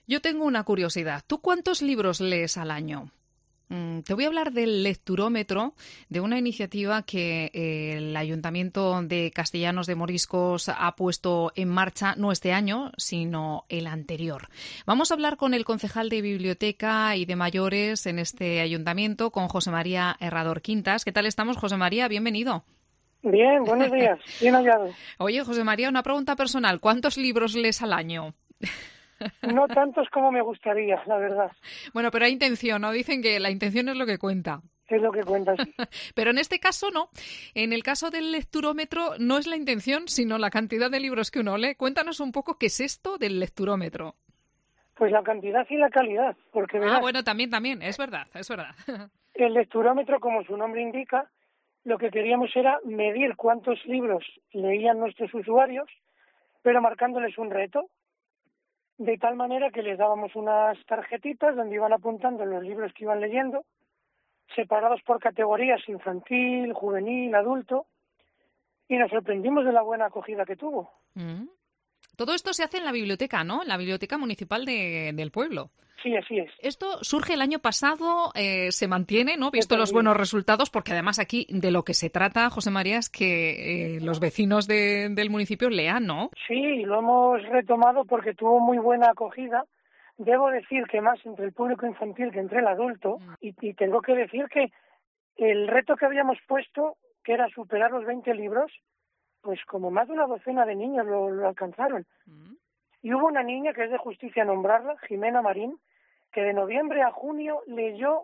Yo tengo una curiosidad. ¿Tú cuántos libros lees al año? Te voy a hablar del lecturómetro, de una iniciativa que el Ayuntamiento de Castellanos de Moriscos ha puesto en marcha, no este año, sino el anterior. Vamos a hablar con el concejal de Biblioteca y de Mayores en este ayuntamiento, con José María Herrador Quintas. ¿Qué tal estamos, José María? Bienvenido. Bien, buenos días. Bien hallado. Oye, José María, una pregunta personal. ¿Cuántos libros lees al año? No tantos como me gustaría, la verdad. Bueno, pero hay intención, ¿no? Dicen que la intención es lo que cuenta. Es lo que cuentas. Pero en este caso no. En el caso del lecturómetro no es la intención, sino la cantidad de libros que uno lee. Cuéntanos un poco qué es esto del lecturómetro. Pues la cantidad y la calidad, porque verás, Bueno, también, es verdad, es verdad. el lecturómetro, como su nombre indica, lo que queríamos era medir cuántos libros leían nuestros usuarios, pero marcándoles un reto, de tal manera que les dábamos unas tarjetitas donde iban apuntando los libros que iban leyendo, separados por categorías: infantil, juvenil, adulto, y nos sorprendimos de la buena acogida que tuvo. Todo esto se hace en la biblioteca, ¿no? En la biblioteca municipal del pueblo. Sí, así es. Esto surge el año pasado, se mantiene, ¿no? Visto los buenos resultados, porque además aquí de lo que se trata, José María, es que los vecinos del municipio lean, ¿no? Sí, lo hemos retomado porque tuvo muy buena acogida. Debo decir que más entre el público infantil que entre el adulto, y tengo que decir que el reto que habíamos puesto, que era superar los 20 libros, pues como más de una docena de niños lo alcanzaron. Y hubo una niña, que es de justicia nombrarla, Jimena Marín, que de noviembre a junio leyó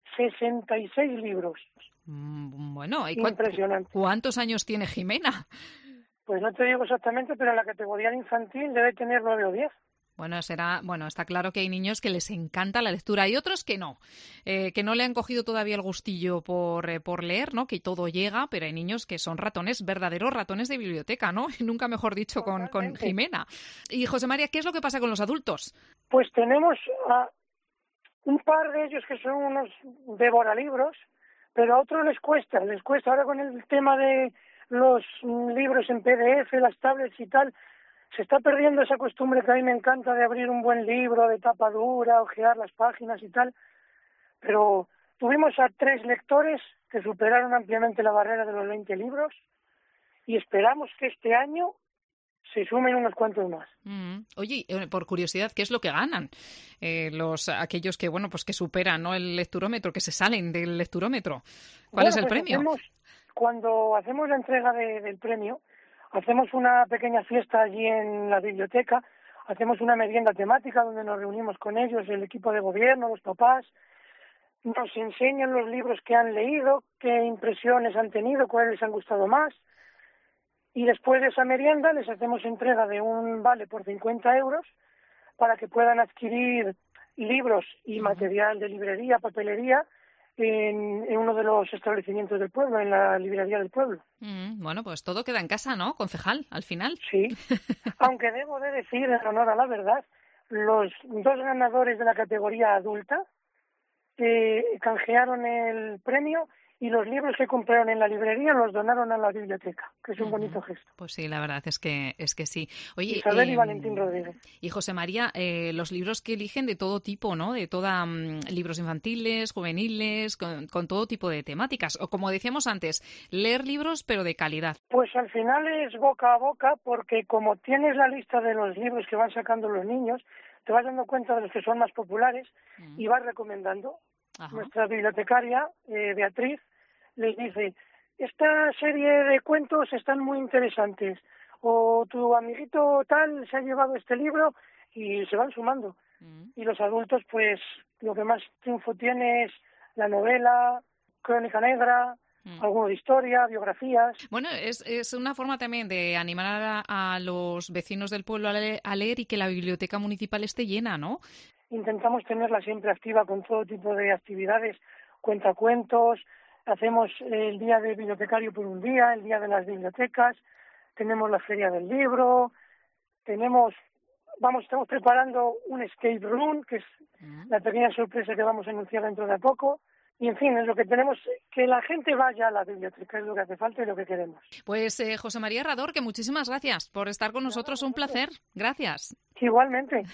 66 libros. Bueno, ¿y impresionante. ¿Cuántos años tiene Jimena? Pues no te digo exactamente, pero en la categoría de infantil debe tener 9 o 10. Bueno, está claro que hay niños que les encanta la lectura y otros que no le han cogido todavía el gustillo por leer, ¿no? Que todo llega, pero hay niños que son ratones, verdaderos ratones de biblioteca, ¿no? Nunca mejor dicho con Jimena. Y José María, ¿qué es lo que pasa con los adultos? Pues tenemos a un par de ellos que son unos devoralibros, pero a otros les cuesta ahora con el tema de los libros en PDF, las tablets y tal. Se está perdiendo esa costumbre que a mí me encanta de abrir un buen libro de tapa dura, hojear las páginas y tal, pero tuvimos a 3 lectores que superaron ampliamente la barrera de los 20 libros y esperamos que este año se sumen unos cuantos más. Oye, por curiosidad, ¿qué es lo que ganan aquellos que pues que superan, ¿no?, el lecturómetro, que se salen del lecturómetro? ¿Cuál es el premio? Cuando hacemos la entrega del premio, hacemos una pequeña fiesta allí en la biblioteca, hacemos una merienda temática donde nos reunimos con ellos, el equipo de gobierno, los papás, nos enseñan los libros que han leído, qué impresiones han tenido, cuáles les han gustado más, y después de esa merienda les hacemos entrega de un vale por 50 euros para que puedan adquirir libros y material de librería, papelería, en uno de los establecimientos del pueblo, en la librería del pueblo. Bueno, pues todo queda en casa, ¿no, concejal, al final? Sí, aunque debo de decir, en honor a la verdad, los 2 ganadores de la categoría adulta canjearon el premio y los libros que compraron en la librería los donaron a la biblioteca, que es un bonito gesto. Pues sí, la verdad es que sí. Oye, Isabel y Valentín Rodríguez. Y José María, los libros que eligen de todo tipo, ¿no? De toda libros infantiles, juveniles, con todo tipo de temáticas. O como decíamos antes, leer libros pero de calidad. Pues al final es boca a boca, porque como tienes la lista de los libros que van sacando los niños, te vas dando cuenta de los que son más populares y vas recomendando. Ajá. Nuestra bibliotecaria, Beatriz, les dice: esta serie de cuentos están muy interesantes, o tu amiguito tal se ha llevado este libro, y se van sumando. Y los adultos, pues lo que más triunfo tiene es la novela, crónica negra, alguno de historia, biografías. Bueno, es una forma también de animar a los vecinos del pueblo a leer y que la biblioteca municipal esté llena, ¿no? Intentamos tenerla siempre activa con todo tipo de actividades, cuentacuentos, hacemos el día del bibliotecario por un día, el día de las bibliotecas, tenemos la feria del libro, estamos preparando un escape room, que es la pequeña sorpresa que vamos a anunciar dentro de poco. Y, en fin, es lo que tenemos, que la gente vaya a la biblioteca, es lo que hace falta y lo que queremos. Pues José María Herrador, que muchísimas gracias por estar con nosotros, un placer. Gracias. Igualmente.